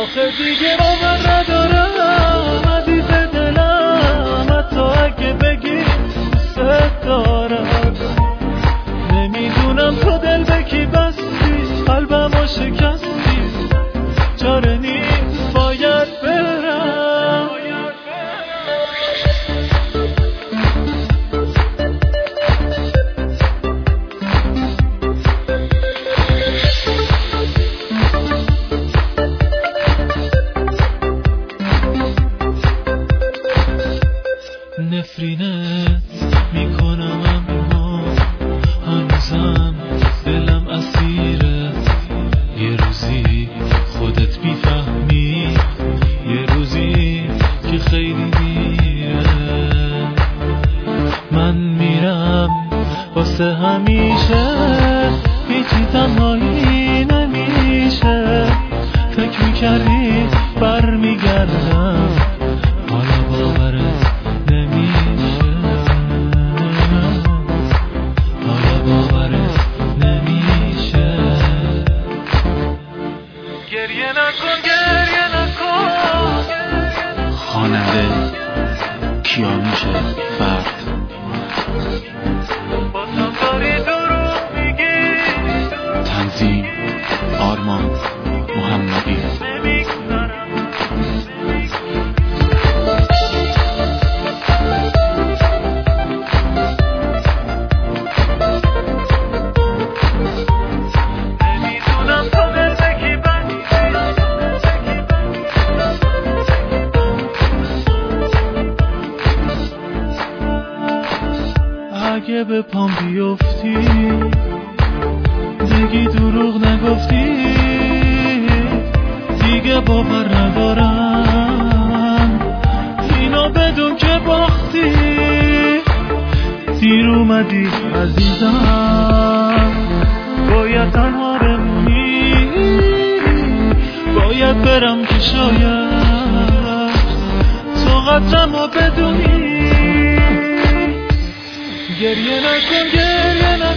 آخه دیگه باور ندارم عزیز دلم، حتی اگه بگی دوست دارم. نمیدونم تو دل به کی بستی، قلبمو شکستی، چاره نیست باید برم. نفرینت میکنم اما هنوزم دلم اسیره. یه روزی خودت میفهمی، یه روزی که خیلی دیره. من میرم واسه همیشه، هیچی تنهایی نمیشه. فکر میکردی برمیگردم، حالا باورت نمیشه، حالا باورت نمیشه. گریه نکن، گریه نکن. خواننده کیانوش فرد. بازم داری دروغ میگی. تنظیم آرمان محمدی. اگه به پام بیفتی بگی دروغ نگفتی، دیگه باور ندارم، اینو بدون که باختی. دیر اومدی عزیزم، باید تنها بمونی، باید برم که شاید تو قدرمو بدونی. گریه نکن، گریه نکن.